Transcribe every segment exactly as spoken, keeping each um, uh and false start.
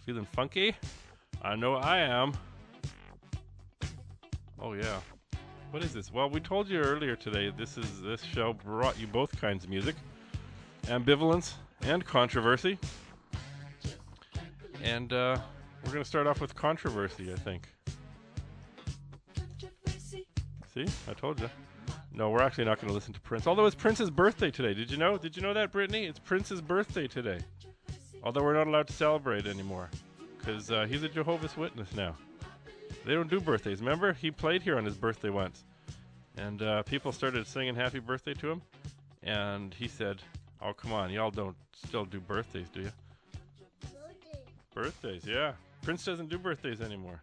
Feeling funky? I know I am. Oh yeah. What is this? Well, we told you earlier today this is this show brought you both kinds of music. Ambivalence and controversy. And uh, we're going to start off with controversy, I think. See? I told you. No, we're actually not going to listen to Prince. Although it's Prince's birthday today. Did you know? Did you know that, Brittany? It's Prince's birthday today. Although we're not allowed to celebrate anymore. Because uh, he's a Jehovah's Witness now. They don't do birthdays. Remember? He played here on his birthday once. And uh, people started singing happy birthday to him. And he said, oh, come on. Y'all don't still do birthdays, do you? Birthdays, yeah. Prince doesn't do birthdays anymore.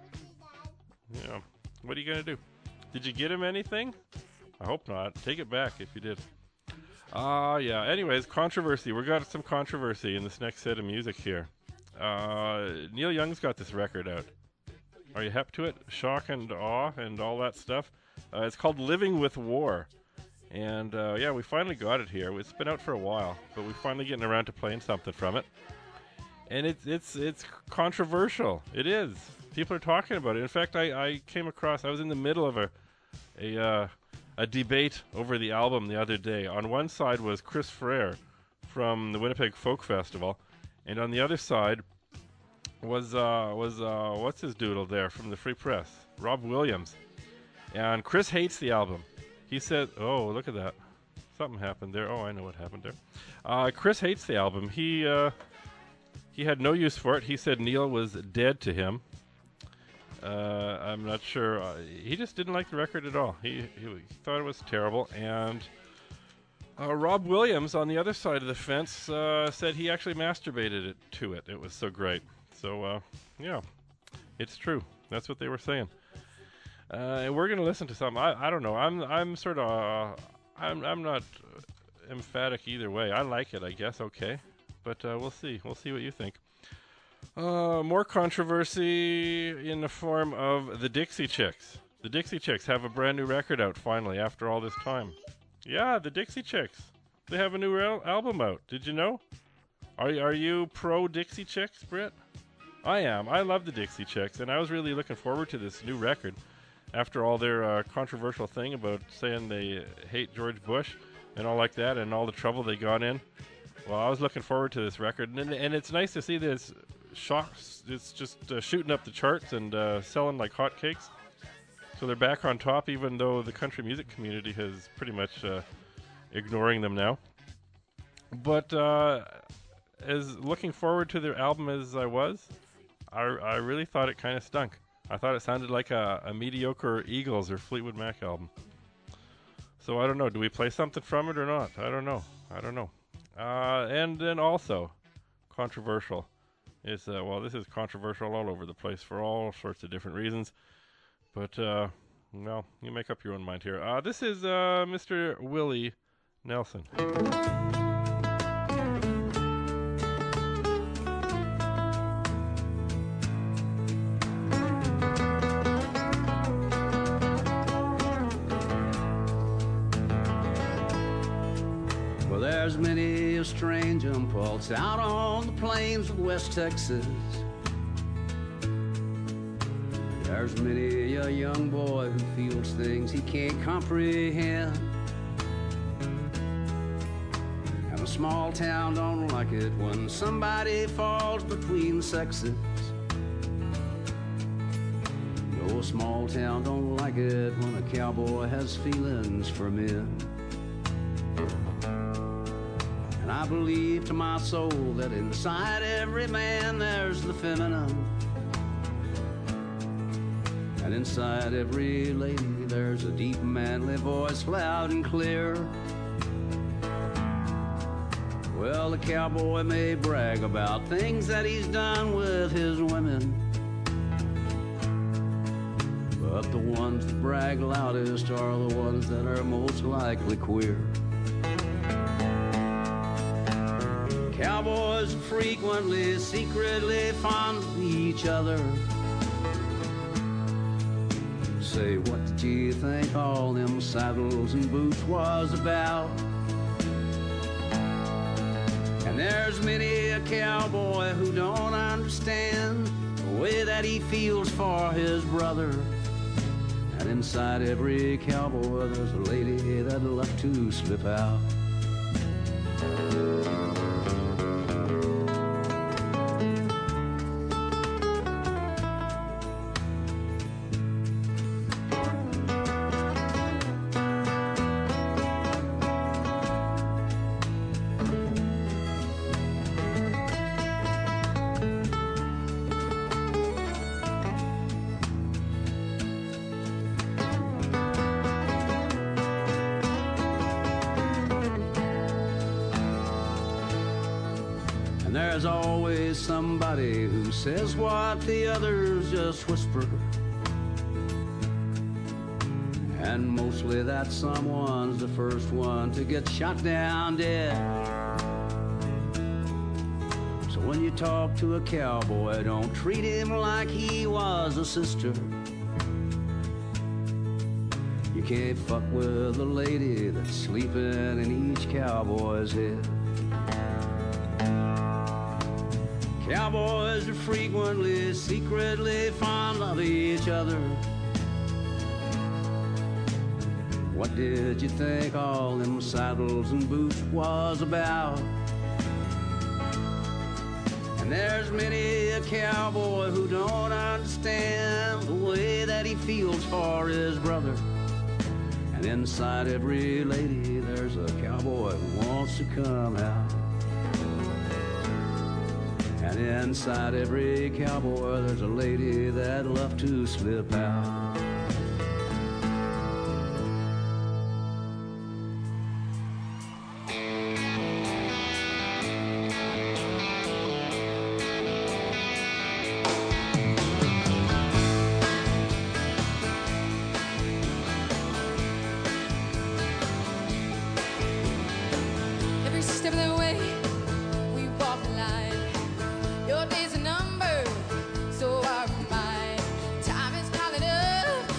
Yeah. What are you going to do? Did you get him anything? I hope not. Take it back if you did. Ah, uh, yeah. Anyways, controversy. We got some controversy in this next set of music here. Uh, Neil Young's got this record out. Are you hep to it? Shock and awe and all that stuff. Uh, it's called Living with War. And, uh, yeah, we finally got it here. It's been out for a while, but we're finally getting around to playing something from it. And it's it's it's controversial. It is. People are talking about it. In fact, I, I came across, I was in the middle of a a uh, a debate over the album the other day. On one side was Chris Frere from the Winnipeg Folk Festival, and on the other side was uh, was uh, what's his doodle there from the Free Press, Rob Williams. And Chris hates the album. He said, "Oh, look at that! Something happened there. Oh, I know what happened there." Uh, Chris hates the album. He uh, he had no use for it. He said Neil was dead to him. Uh, I'm not sure. Uh, he just didn't like the record at all. He, he, he thought it was terrible. And uh, Rob Williams, on the other side of the fence, uh, said he actually masturbated it to it. It was so great. So, uh, yeah, it's true. That's what they were saying. Uh, and we're gonna listen to something. I, I don't know. I'm I'm sort of uh, I'm I'm not emphatic either way. I like it, I guess. Okay, but uh, we'll see. We'll see what you think. Uh, more controversy in the form of the Dixie Chicks. The Dixie Chicks have a brand new record out finally after all this time. Yeah, the Dixie Chicks. They have a new al- album out. Did you know? Are are you pro Dixie Chicks, Britt? I am. I love the Dixie Chicks, and I was really looking forward to this new record after all their uh, controversial thing about saying they hate George Bush and all like that and all the trouble they got in. Well, I was looking forward to this record, and, and it's nice to see this shocks. It's just uh, shooting up the charts and uh, selling like hotcakes. So they're back on top, even though the country music community has pretty much uh, ignoring them now. But uh, as looking forward to their album as I was, I, I really thought it kind of stunk. I thought it sounded like a, a mediocre Eagles or Fleetwood Mac album. So I don't know. Do we play something from it or not? I don't know. I don't know. Uh, and then also, controversial. Is uh, well, this is controversial all over the place for all sorts of different reasons. But, uh, well, you make up your own mind here. Uh, this is uh, Mister Willie Nelson. There's many a strange impulse out on the plains of West Texas. There's many a young boy who feels things he can't comprehend. And a small town don't like it when somebody falls between the sexes. No, a small town don't like it when a cowboy has feelings for men. I believe to my soul that inside every man there's the feminine, and inside every lady there's a deep manly voice, loud and clear. Well, the cowboy may brag about things that he's done with his women, but the ones that brag loudest are the ones that are most likely queer. Cowboys are frequently, secretly fond of each other. Say, what did you think all them saddles and boots was about? And there's many a cowboy who don't understand understand the way that he feels for his brother. And inside every cowboy there's a lady that'd love to slip out. And there's always somebody who says what the others just whisper. And mostly that someone's the first one to get shot down dead. So when you talk to a cowboy, don't treat him like he was a sister. You can't fuck with a lady that's sleeping in each cowboy's head. Cowboys are frequently, secretly fond of each other. What did you think all them saddles and boots was about? And there's many a cowboy who don't understand the way that he feels for his brother. And inside every lady there's a cowboy who wants to come out. And inside every cowboy there's a lady that'd love to slip out. Every step of the way we walk the line. Your days are numbered, so are mine. Time is piling up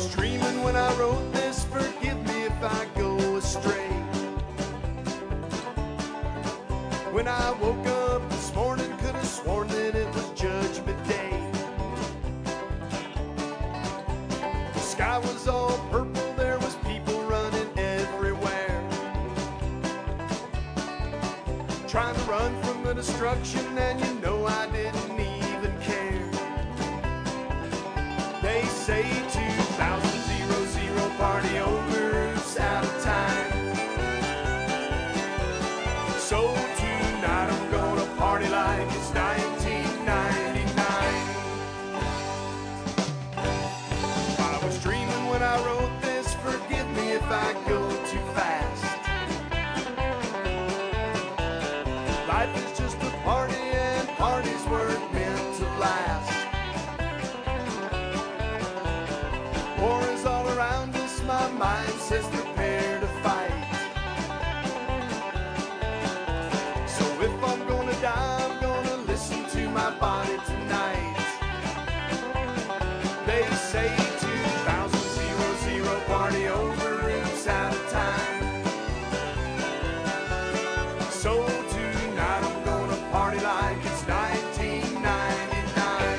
was dreaming when I wrote this, forgive me if I go astray. When I woke up this morning, could have sworn that it was Judgment Day. The sky was all purple, there was people running everywhere, trying to run from the destruction, and you know I didn't even care. They say two thousand party over, it's out of time. So tonight I'm gonna party like it's nineteen ninety-nine. I was dreaming when I wrote this, forgive me if I go too fast. Life is just a party and parties weren't meant to last. War is all around us, my mind says prepare to fight. So if I'm gonna die, I'm gonna listen to my body tonight. They say two thousand party over, it's out of time. So tonight I'm gonna party like it's nineteen ninety-nine.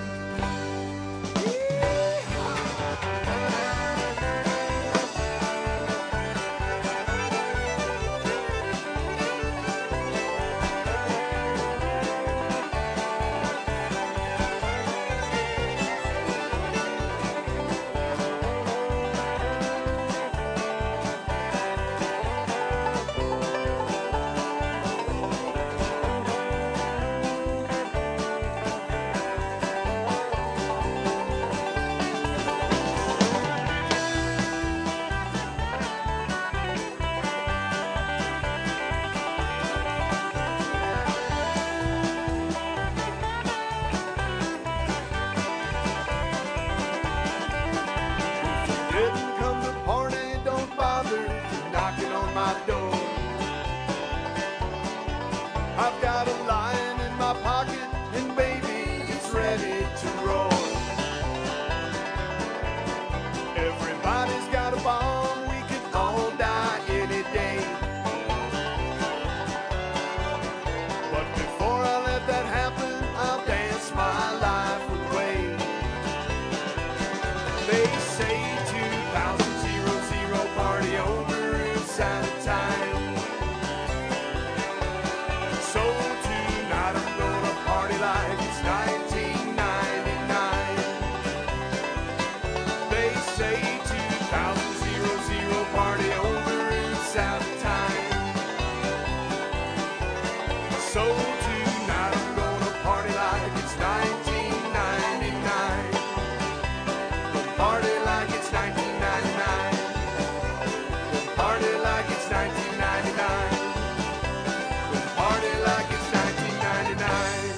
I've got a lion in my pocket, and baby, it's ready to roar. Everybody's got a bomb, we could all die any day. But before I let that happen, I'll dance my life away. They say two thousand party over, it's out of time. So tonight I'm gonna party like it's nineteen ninety-nine. They say two thousand party over, it's out of time. So tonight I'm gonna party like it's nineteen ninety-nine. Party like it's nineteen ninety-nine. Party like it's nineteen ninety-nine. Party like it's nineteen ninety-nine.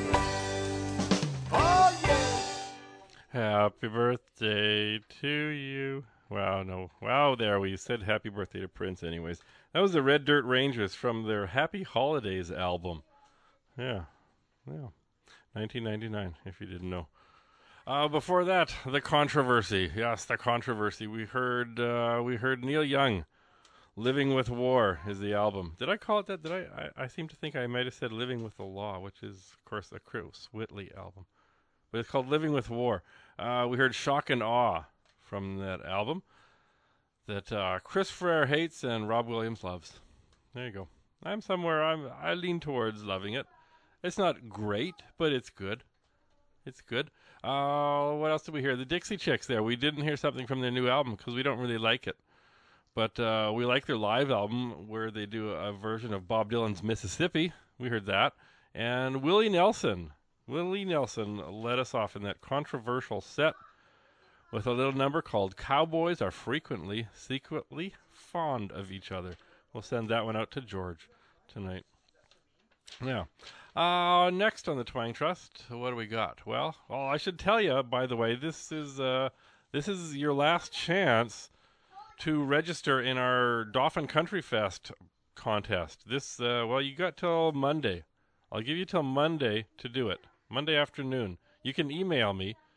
Oh, yeah. Happy birthday to you. Wow, no. Wow, there. We said happy birthday to Prince anyways. That was the Red Dirt Rangers from their Happy Holidays album. Yeah. Yeah. nineteen ninety-nine, if you didn't know. Uh, before that, The Controversy. Yes, The Controversy. We heard uh, we heard Neil Young. Living with War is the album. Did I call it that? Did I? I, I seem to think I might have said Living with the Law, which is, of course, a Chris Whitley album. But it's called Living with War. Uh, we heard Shock and Awe from that album that uh, Chris Frere hates and Rob Williams loves. There you go. I'm somewhere, I'm, I lean towards loving it. It's not great, but it's good. It's good. Uh, what else did we hear? The Dixie Chicks there. We didn't hear something from their new album because we don't really like it. But uh, we like their live album where they do a version of Bob Dylan's Mississippi. We heard that. And Willie Nelson. Willie Nelson led us off in that controversial set with a little number called Cowboys Are Frequently, Secretly Fond of Each Other. We'll send that one out to George tonight. Yeah. Uh, next on the Twang Trust, what do we got? Well, well, I should tell you, by the way, this is uh, this is your last chance to register in our Dauphin Country Fest contest. This, uh, well, you got till Monday. I'll give you till Monday to do it. Monday afternoon. You can email me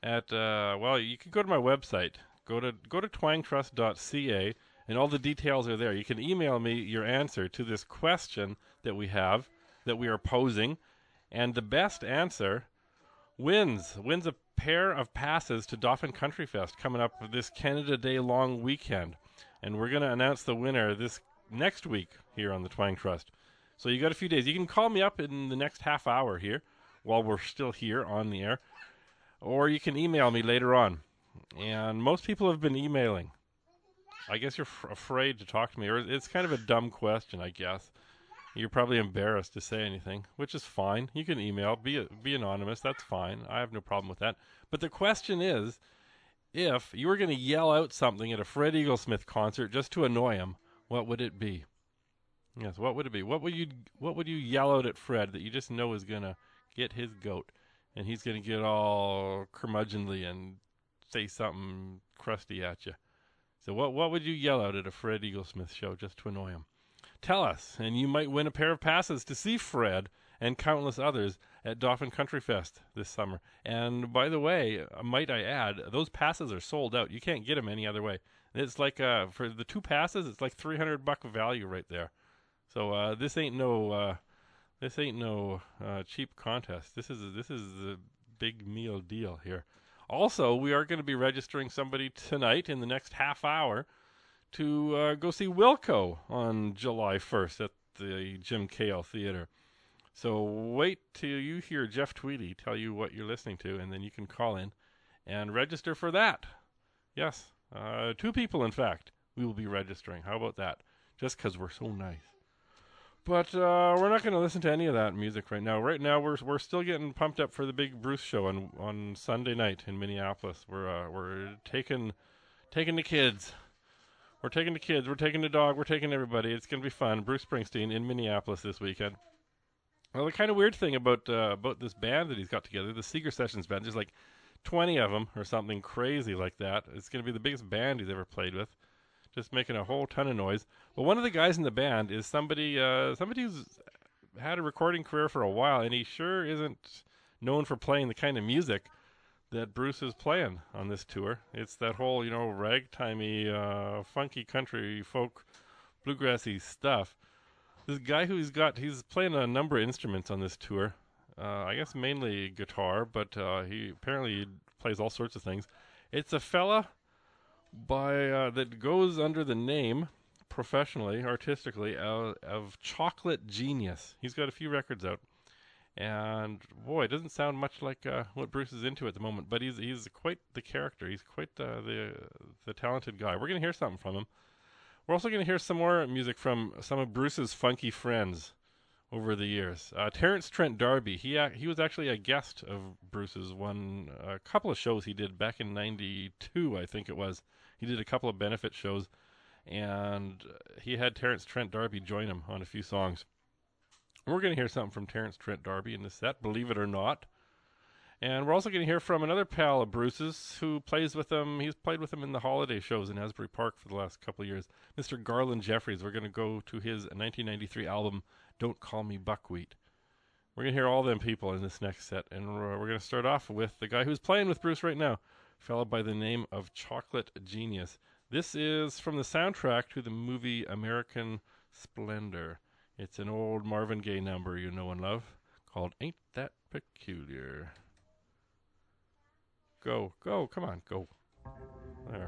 at, uh, well, you can go to my website. Go to go to twang trust dot c a, and all the details are there. You can email me your answer to this question that we have, that we are posing, and the best answer wins. Wins a pair of passes to Dauphin Country Fest coming up this Canada Day long weekend. And we're going to announce the winner this next week here on the Twang Trust. So you got a few days. You can call me up in the next half hour here while we're still here on the air, or you can email me later on. And most people have been emailing. I guess you're f- afraid to talk to me, or it's kind of a dumb question, I guess. You're probably embarrassed to say anything, which is fine. You can email, be a, be anonymous. That's fine. I have no problem with that. But the question is, if you were going to yell out something at a Fred Eaglesmith concert just to annoy him, what would it be? Yes, what would it be? What would you What would you yell out at Fred that you just know is going to get his goat, and he's going to get all curmudgeonly and say something crusty at you? So what what would you yell out at a Fred Eaglesmith show just to annoy him? Tell us, and you might win a pair of passes to see Fred and countless others at Dauphin Country Fest this summer. And by the way, might I add, those passes are sold out. You can't get them any other way. It's like, uh, for the two passes, it's like three hundred buck value right there. So uh, this ain't no uh, this ain't no uh, cheap contest. This is this is a big meal deal here. Also, we are going to be registering somebody tonight in the next half hour to uh, go see Wilco on July first at the Jim Cale Theater. So wait till you hear Jeff Tweedy tell you what you're listening to, and then you can call in and register for that. Yes, uh, two people, in fact, we will be registering. How about that? Just because we're so nice. But uh, we're not going to listen to any of that music right now. Right now, we're we're still getting pumped up for the big Bruce show on on Sunday night in Minneapolis. We're uh, we're taking taking the kids. We're taking the kids. We're taking the dog. We're taking everybody. It's going to be fun. Bruce Springsteen in Minneapolis this weekend. Well, the kind of weird thing about uh, about this band that he's got together, the Seeger Sessions band, there's like twenty of them or something crazy like that. It's going to be the biggest band he's ever played with. Just making a whole ton of noise. But one of the guys in the band is somebody uh, somebody who's had a recording career for a while, and he sure isn't known for playing the kind of music that Bruce is playing on this tour. It's that whole, you know, ragtimey, uh, funky country folk, bluegrassy stuff. This guy who he's got, he's playing a number of instruments on this tour. Uh, I guess mainly guitar, but uh, he apparently plays all sorts of things. It's a fella by uh, that goes under the name, professionally, artistically, uh, of Chocolate Genius. He's got a few records out, and boy, it doesn't sound much like uh, what Bruce is into at the moment. But he's he's quite the character. He's quite uh, the the talented guy. We're gonna hear something from him. We're also gonna hear some more music from some of Bruce's funky friends over the years. Uh, Terence Trent D'Arby. He uh, he was actually a guest of Bruce's one a couple of shows he did back in ninety-two, I think it was. He did a couple of benefit shows, and he had Terence Trent D'Arby join him on a few songs. We're going to hear something from Terence Trent D'Arby in this set, believe it or not. And we're also going to hear from another pal of Bruce's who plays with him. He's played with him in the holiday shows in Asbury Park for the last couple of years. Mister Garland Jeffries. We're going to go to his nineteen ninety-three album, Don't Call Me Buckwheat. We're going to hear all them people in this next set. And we're, we're going to start off with the guy who's playing with Bruce right now, a fellow by the name of Chocolate Genius. This is from the soundtrack to the movie American Splendor. It's an old Marvin Gaye number you know and love called Ain't That Peculiar. Go, go, come on, go. There.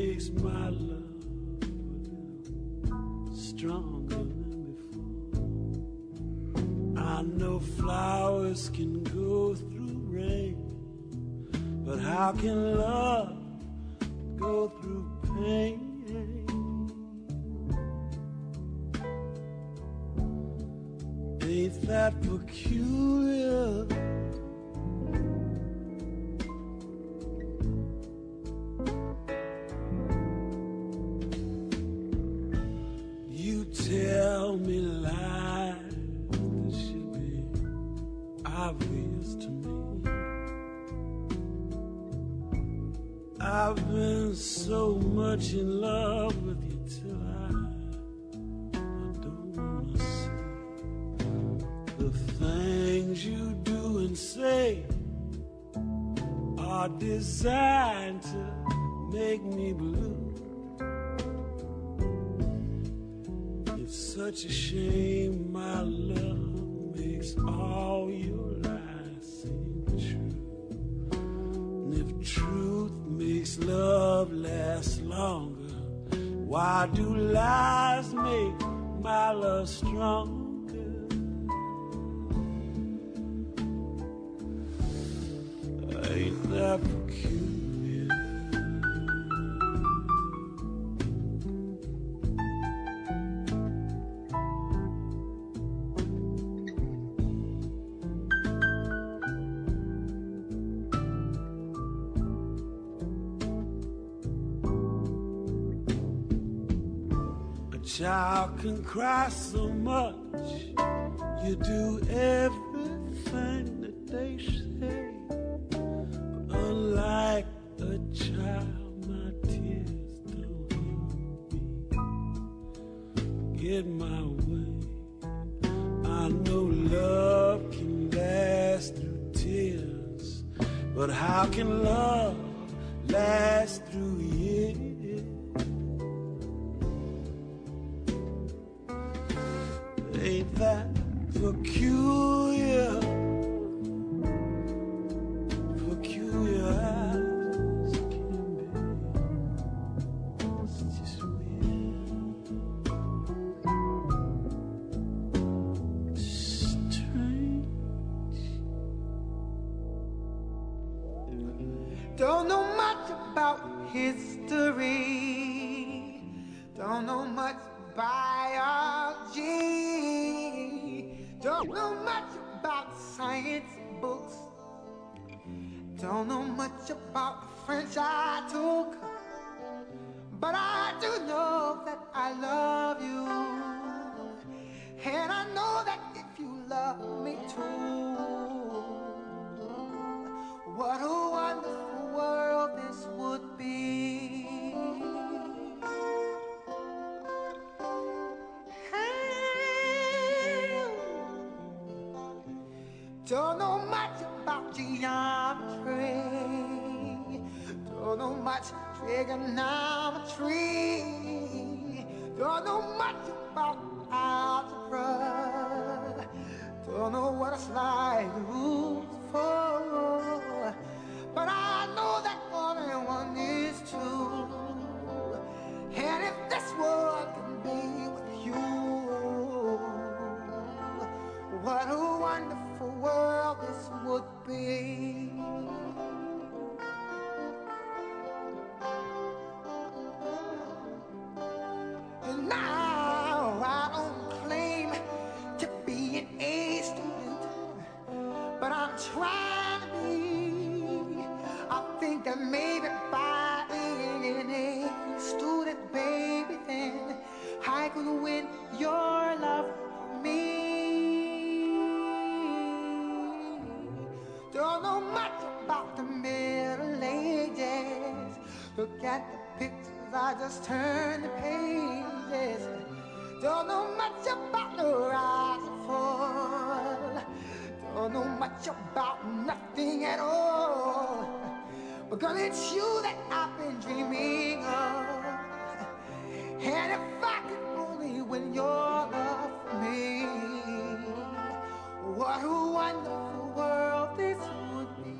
Stronger than before. know flowers can go through rain, but how can love go through pain? Ain't that peculiar? You tell me lies that should be obvious to me. I've been so much in love with you till I, I don't wanna see. The things you do and say are designed to make me blue. It's such a shame my love makes all your lies seem true. And if truth makes love last longer, why do lies make my love stronger? Ain't that peculiar? Child can cry so much, you do everything that they say. But unlike a child, my tears don't help me get my way. I know love can last through tears, but how can love last through years? Ain't that peculiar? Peculiar as can be. It's just weird, strange. Don't know much about history. Don't know much biology. Don't know much about science books. Don't know much about the French I took. But I do know that I love you. And I know that if you love me too, what a wonderful world this would be. Don't know much about geometry. Don't know much trigonometry. Don't know much about algebra. Don't know what a slide rules for. But I know that one and one is two. And if this world can be with you, what a wonderful world this would be. And now I don't claim to be an A student, but I'm trying to be. I think that maybe by being an A student, baby, then I could win your love for me. Don't know much about the Middle Ages. Look at the pictures, I just turned the pages. Don't know much about the rise and fall. Don't know much about nothing at all. But girl, it's you that I've been dreaming of. And if I could only win your love for me, what a wonderful world this would be.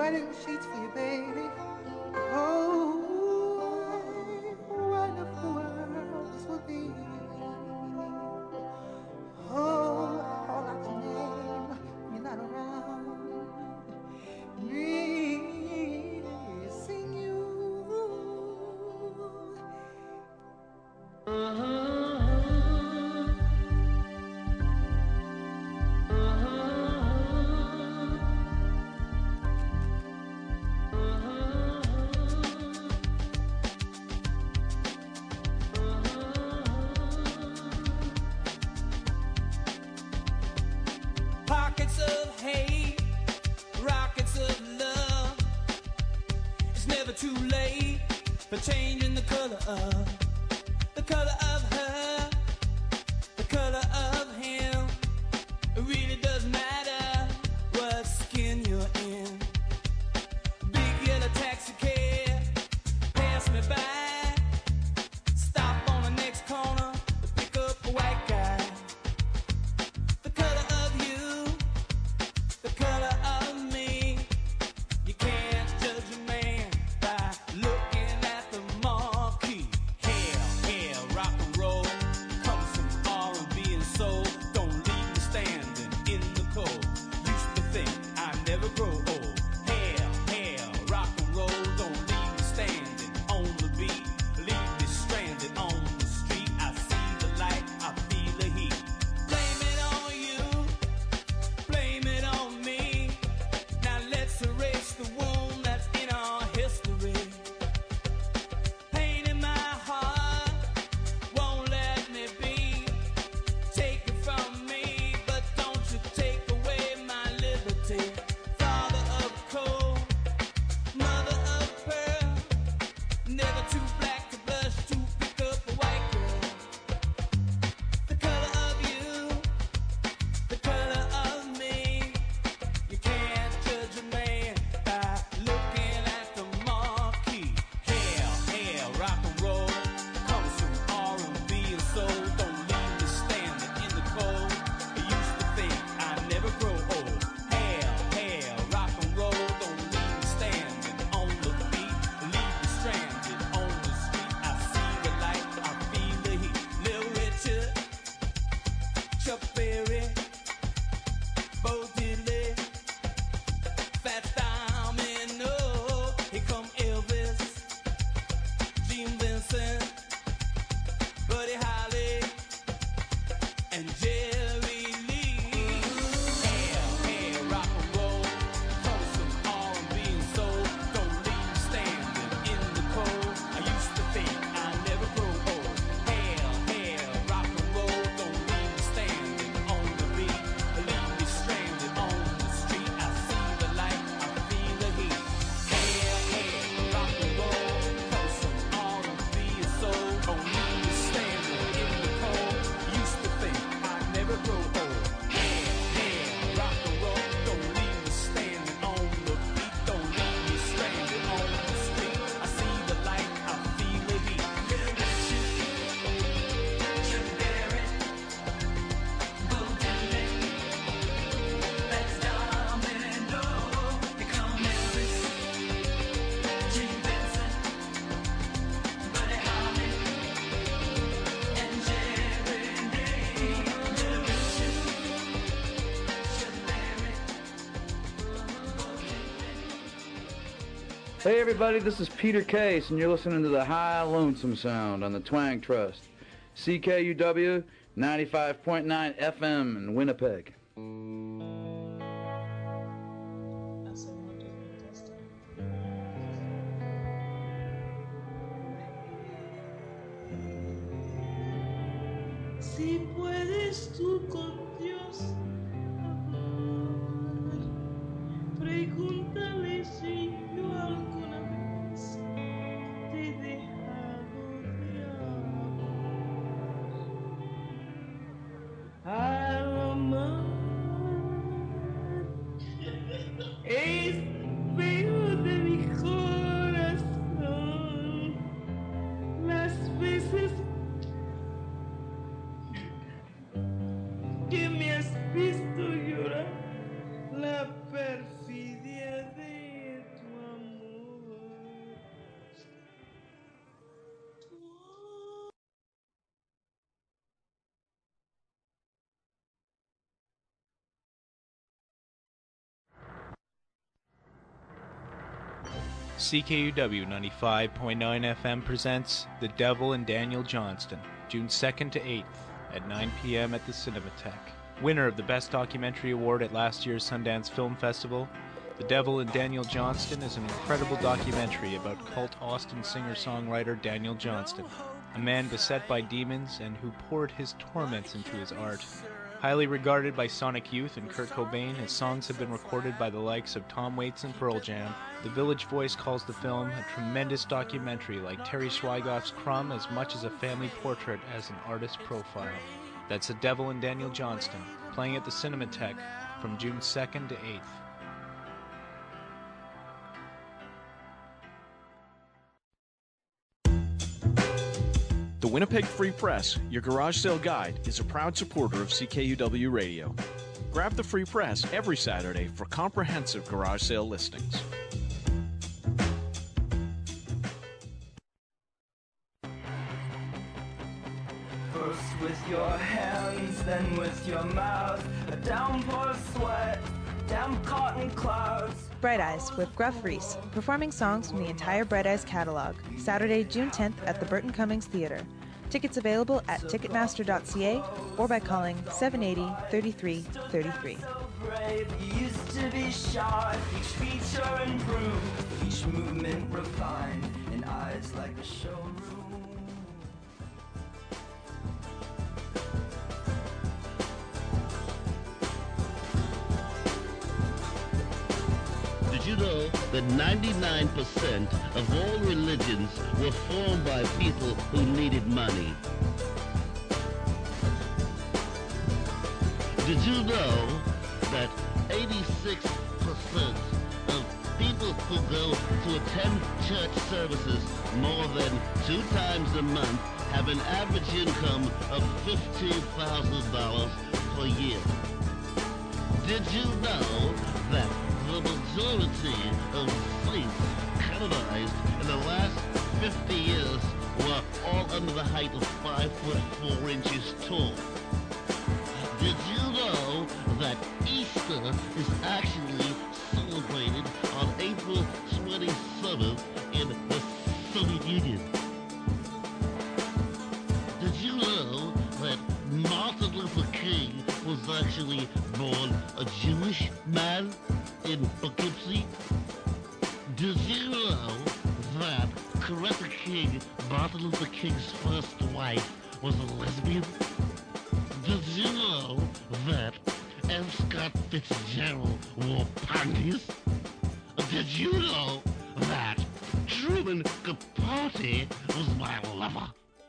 wedding sheets for you, baby. Oh, what if the world this would be? Oh, all out your name, you're not around. Missing you. Pockets of hate, rockets of love. It's never too late for changing the color of, the color of her, the color of him. It really doesn't matter what skin you're in. Big yellow taxi cab, pass me by. Stop on the next corner to pick up a white guy. The color of you, the color of me. You can't judge a man by looking at the marquee. Hell, hell, rock and roll comes from R and B and soul. Don't leave me standing in the cold. Used to think I'd never grow old. Hell, hell, rock and roll. Don't leave me standing on the beat. Leave me stranded on the street. I see the light, I feel the heat. Blame it on you, blame it on me. Now let's erase the wound that's in our history. Pain in my heart won't let me be. Take it from me, but don't you take away my liberty. Father of coal, mother of pearl, never too black to blush to pick up a white girl. The color of you, the color of me. You can't judge a man by looking at the marquee. Hell, hell, rock and roll comes from R and B and soul. Don't leave me standing in the cold. I used to think I'd never grow old. Hell, hell, rock and roll. Don't leave me standing on the beat. Leave me stranded on the street. I see the light, I feel the heat. Little Richard, Chuck Berry, Bo Diddley, Fats Domino, here come Elvis, Gene Vincent, Buddy Holly, and Jerry Lee. Hell, hell, rock and roll comes from R and B and soul. Don't leave me standing in the cold. I used to think I'd never grow old. Hell, hell, rock and roll. Don't leave me standing on the beat. Leave me stranded on the street. I see the light, I feel the heat. Hell, hell, rock and roll comes from R and B and soul. Don't leave me standing in the cold. Used to think I'd never grow old. Hell, hell, rock and roll. Don't leave me standing on the beat. Don't leave me stranded on the street. I see the light, I feel the heat. Little Richard, Chuck Berry, Bo Diddley, Fats Domino, here come Elvis, Gene Vincent, Buddy Holly, and Jerry Lee. Little Richard, Chuck Berry, Bo Diddley. Hey everybody, this is Peter Case, and you're listening to the High Lonesome Sound on the Twang Trust. C K U W ninety-five point nine F M in Winnipeg. Si puedes tú con Dios hablar, pregúntale si yo alguna vez te he dejado de amar. Al amar es peor de mi corazón. Las veces que me has visto C K U W ninety-five point nine F M presents The Devil and Daniel Johnston, June second to eighth at nine p.m. at the Cinematheque. Winner of the Best Documentary Award at last year's Sundance Film Festival, The Devil and Daniel Johnston is an incredible documentary about cult Austin singer-songwriter Daniel Johnston, a man beset by demons and who poured his torments into his art. Highly regarded by Sonic Youth and Kurt Cobain, his songs have been recorded by the likes of Tom Waits and Pearl Jam. The Village Voice calls the film a tremendous documentary like Terry Schweigoff's Crumb, as much as a family portrait as an artist profile. That's The Devil and Daniel Johnston, playing at the Cinematheque from June second to eighth. The Winnipeg Free Press, your garage sale guide, is a proud supporter of C K U W Radio. Grab the Free Press every Saturday for comprehensive garage sale listings. First with your hands, then with your mouth, a downpour of sweat, damp cotton clouds. Bright Eyes with Gruff Rhys, performing songs from the entire Bright Eyes catalog, Saturday, June tenth at the Burton Cummings Theatre. Tickets available at ticketmaster dot c a or by calling seven eight zero, three three three three. You used to be sharp, each feature improved, each movement refined, and eyes like a showroom. Did you know that ninety-nine percent of all religions were formed by people who needed money? Did you know that eighty-six percent of people who go to attend church services more than two times a month have an average income of fifteen thousand dollars per year? Did you know that the majority of saints canonized in the last fifty years were all under the height of five foot four inches tall? Did you know that Easter is actually celebrated on April twenty-seventh in the Soviet Union? Did you know that Martin Luther King was actually born a Jewish man in Poughkeepsie? Did you know that Coretta King, Martin Luther King's first wife, was a lesbian? Did you know that F. Scott Fitzgerald wore panties? Did you know that Truman Capote was my lover?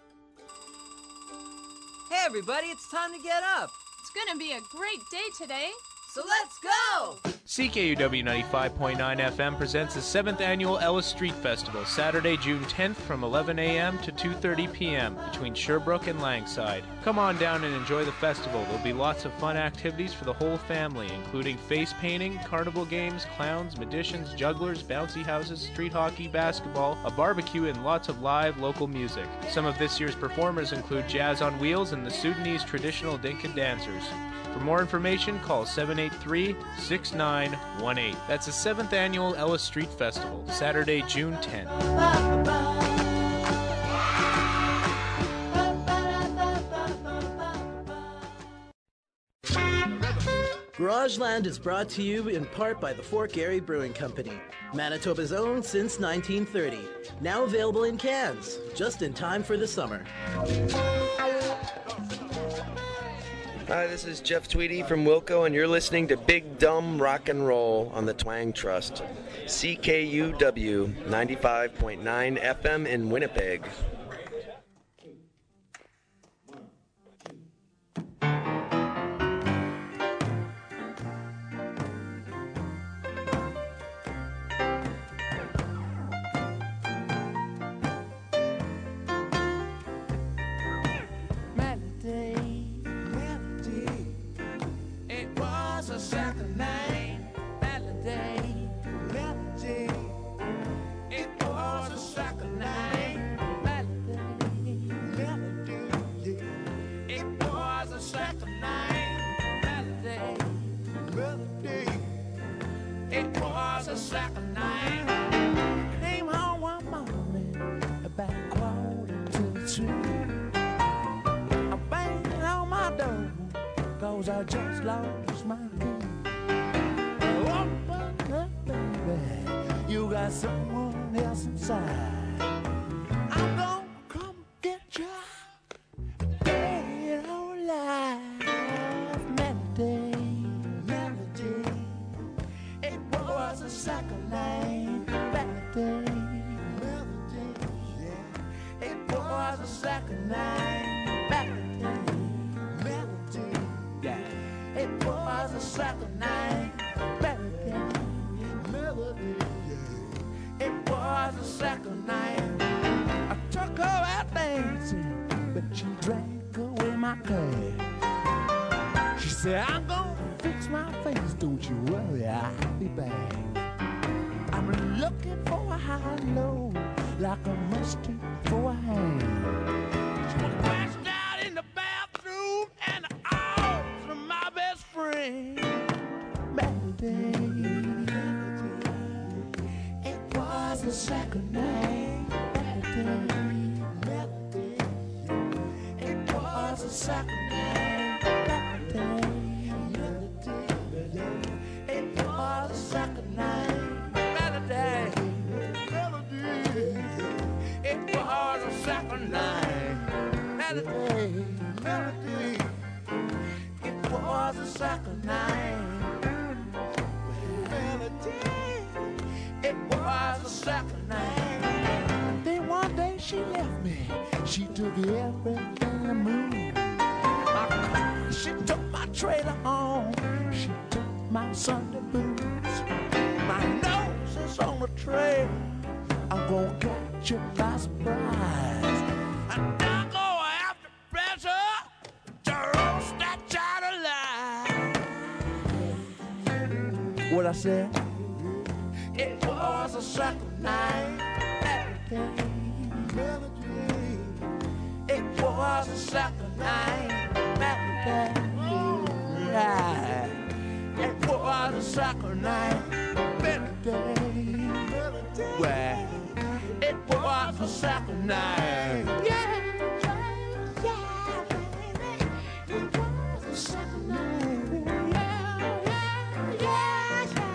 Hey everybody, it's time to get up. It's gonna be a great day today. So let's go! C K U W ninety-five point nine F M presents the seventh Annual Ellis Street Festival, Saturday, June tenth from eleven a.m. to two thirty p.m. between Sherbrooke and Langside. Come on down and enjoy the festival. There'll be lots of fun activities for the whole family, including face painting, carnival games, clowns, magicians, jugglers, bouncy houses, street hockey, basketball, a barbecue, and lots of live local music. Some of this year's performers include Jazz on Wheels and the Sudanese traditional Dinka dancers. For more information, call seven eight three, six nine one eight. That's the seventh Annual Ellis Street Festival, Saturday, June tenth. Garageland is brought to you in part by the Fort Garry Brewing Company, Manitoba's own since nineteen thirty. Now available in cans, just in time for the summer. Hi, this is Jeff Tweedy from Wilco, and you're listening to Big Dumb Rock and Roll on the Twang Trust. C K U W ninety-five point nine F M in Winnipeg. Melody, it was a second name. 'cause I just lost my key. Open up, baby, you got someone else inside. I'm gonna come get you, dead or alive. Melody, melody, it was a second name. Melody, melody, yeah, it was a second name. Melody, melody, yeah, it was a second name. Melody, melody, yeah, it was a second name. I took her out dancing, but she drank away my cash. She said, I'm gonna fix my face, don't you worry, I'll be back. I'm looking for a high-low, like a mustard for a hand. She was crashed out in the bathroom and the arms of my best friend. Melody, it was the second name. Melody, melody, it was the second name. Melody, melody, it was the second name. Melody, melody, it was the second name. Melody, melody, it was the second name. Melody, it was the second name. Then one day she left me. She took everything I moved. My car, she took my trailer home. She took my Sunday boots. My nose is on the trail. I'm gonna catch you by surprise. And I'm gonna have to press her to roast that child alive. What I said? It was a second night. Melody, it was a second night. Melody, yeah. It was a second night. Melody, well, it was a second night. Yeah, yeah, yeah, baby. It was a second night. Yeah, yeah, yeah, yeah.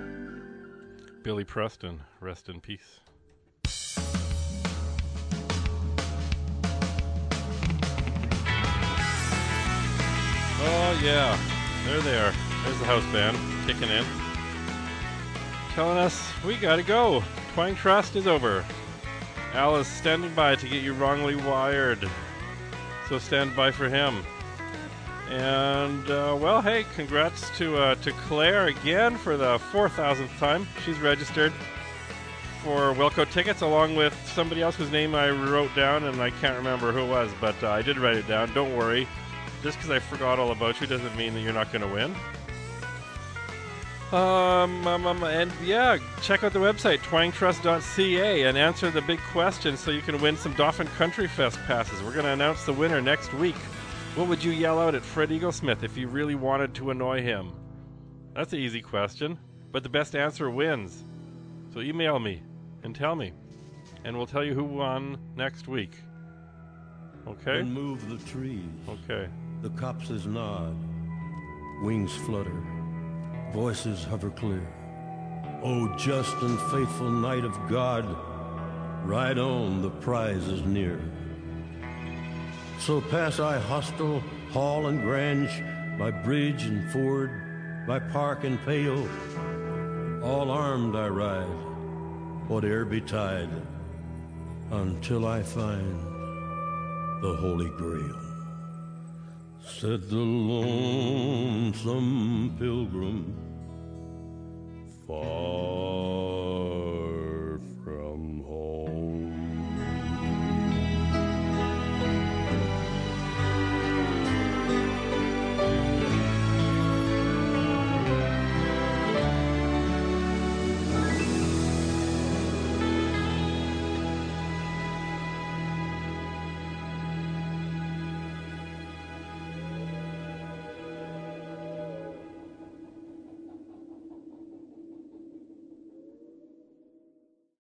Billy Preston, rest in peace. Oh, yeah. There they are. There's the house band kicking in. Telling us we gotta go. Twang Trust is over. Al is standing by to get you wrongly wired. So stand by for him. And, uh, well, hey, congrats to uh, to Claire again for the four thousandth time. She's registered for Wilco tickets along with somebody else whose name I wrote down, and I can't remember who it was, but uh, I did write it down. Don't worry. Just because I forgot all about you doesn't mean that you're not going to win. Um, um, um, and yeah, check out the website, twang trust dot c a, and answer the big question so you can win some Dauphin Country Fest passes. We're going to announce the winner next week. What would you yell out at Fred Eaglesmith if you really wanted to annoy him? That's an easy question, but the best answer wins. So email me and tell me, and we'll tell you who won next week. Okay? And move the trees. Okay. The copses nod. Wings flutter. Voices hover clear. O just and faithful knight of God, ride on, the prize is near. So pass I hostel, hall and grange, by bridge and ford, by park and pale. All armed I ride, whate'er betide, until I find the Holy Grail. Said the lonesome pilgrim, far